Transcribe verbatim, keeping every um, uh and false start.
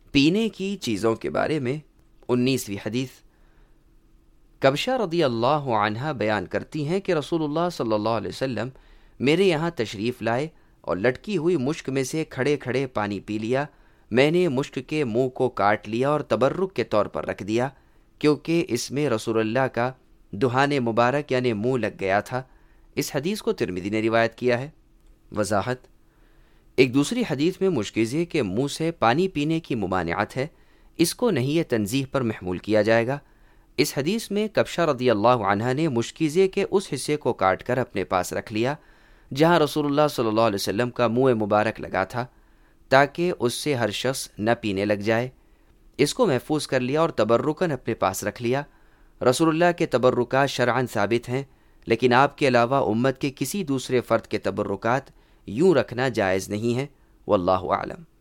पीने की चीज़ों के बारे में उन्नीसवीं हदीस। कबशा रदी अल्लाह अन्हा बयान करती हैं कि रसूलुल्लाह सल्लल्लाहु अलैहि वसल्लम मेरे यहाँ तशरीफ़ लाए और लटकी हुई मुश्क में से खड़े खड़े पानी पी लिया। मैंने मुश्क के मुंह को काट लिया और तबर्रुक के तौर पर रख दिया, क्योंकि इसमें रसूलुल्लाह का दुहाने मुबारक यानी मुंह लग गया था। इस हदीस को तिरमिज़ी ने रिवायत किया है। वजाहत। एक दूसरी हदीस में मुश्किज़े के मुंह से पानी पीने की मुमानियत है, इसको नहीं ये तंज़ीह पर महमूल किया जाएगा। इस हदीस में कबशा रदी अल्लाह अन्हा ने मुश्किज़े के उस हिस्से को काट कर अपने पास रख लिया जहाँ रसूलुल्लाह सल्लल्लाहु अलैहि वसल्लम का मुंह मुबारक लगा था, ताकि उससे हर शख्स न पीने लग जाए। इसको महफूज कर लिया और तबर्रुकन अपने पास रख लिया। रसूलुल्लाह के तबर्रुकात शरअन साबित हैं, लेकिन आपके अलावा उम्मत के किसी दूसरे फ़र्द के तबर्रुकात यूँ रखना जायज़ नहीं है। वल्लाहु आलम।